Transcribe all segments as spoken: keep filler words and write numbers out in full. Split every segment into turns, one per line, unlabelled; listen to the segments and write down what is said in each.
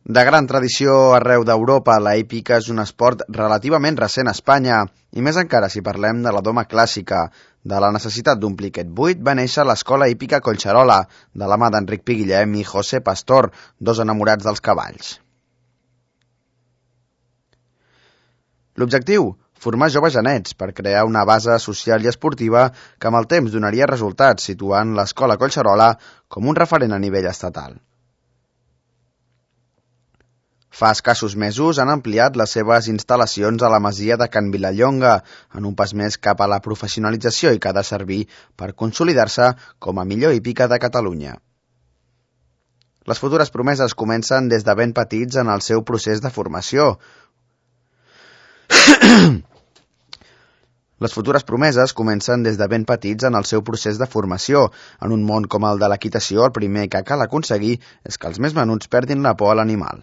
De gran tradició arreu d'Europa, la hípica és un esport relativament recent a Espanya, i més encara si parlem de la doma clàssica. De la necessitat d'omplir aquest buit va néixer l'Escola Hípica Collserola, de la mà d'Enric Piguillem i José Pastor, dos enamorats dels cavalls. L'objectiu? Formar joves genets per crear una base social i esportiva que amb el temps donaria resultats, situant l'Escola Collserola com un referent a nivell estatal. Fa escassos mesos han ampliat les seves instal·lacions a la masia de Can Vilallonga, en un pas més cap a la professionalització i que ha de servir per consolidar-se com a millor hípica de Catalunya. Les futures promeses comencen des de ben petits en el seu procés de formació. Les futures promeses comencen des de ben petits en el seu procés de formació. En un món com el de l'equitació, el primer que cal aconseguir és que els més menuts perdin la por a l'animal.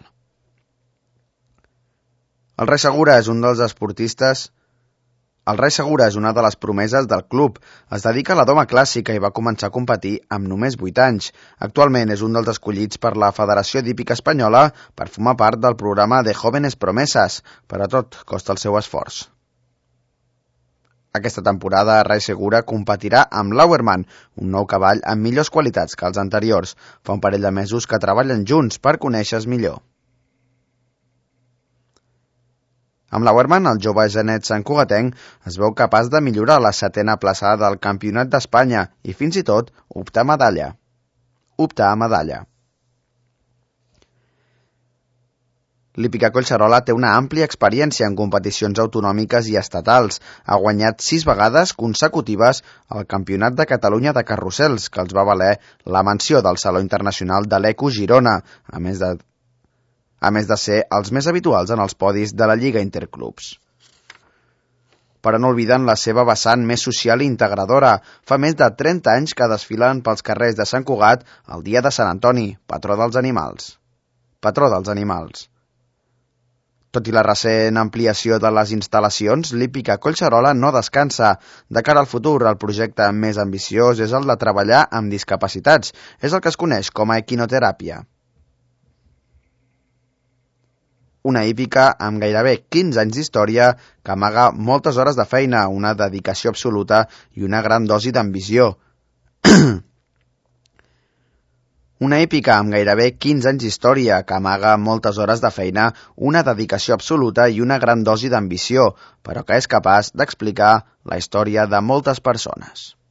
El Rai Segura és un dels esportistes... El Rai Segura és una de les promeses del club. Es dedica a la doma clàssica i va començar a competir amb només vuit anys. Actualment és un dels escollits per la Federació d'Hípica Espanyola per formar part del programa de Jóvenes Promesas, però tot costa el seu esforç. Aquesta temporada Rai Segura competirà amb l'Auerman, un nou cavall amb millors qualitats que els anteriors. Fa un parell de mesos que treballen junts per conèixer-se millor. Amb l'Auerman, el jove genet santcugatenc es veu capaç de millorar la setena plaça del Campionat d'Espanya i fins i tot optar a medalla. Optar a medalla. L'hípica Collserola té una àmplia experiència en competicions autonòmiques i estatals. Ha guanyat sis vegades consecutives el Campionat de Catalunya de Carrusels, que els va valer la menció del Saló Internacional de l'Eco Girona, a més de a més de ser els més habituals en els podis de la Lliga Interclubs. Però no obliden la seva vessant més social i integradora. Fa més de trenta anys que desfilen pels carrers de Sant Cugat el dia de Sant Antoni, patró dels animals. Patró dels animals. Tot i la recent ampliació de les instal·lacions, l'hípica Collserola no descansa. De cara al futur, el projecte més ambiciós és el de treballar amb discapacitats. És el que es coneix com a equinoteràpia. Una hípica amb gairebé quinze anys d'història que amaga moltes hores de feina, una dedicació absoluta i una gran dosi d'ambició. Una hípica amb gairebé quinze anys d'història que amaga moltes hores de feina, una dedicació absoluta i una gran dosi d'ambició, però que és capaç d'explicar la història de moltes persones.